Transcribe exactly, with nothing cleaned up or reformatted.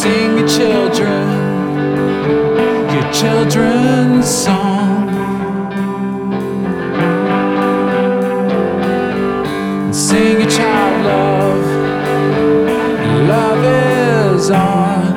sing your children, your children's song, and sing your child love, love is on.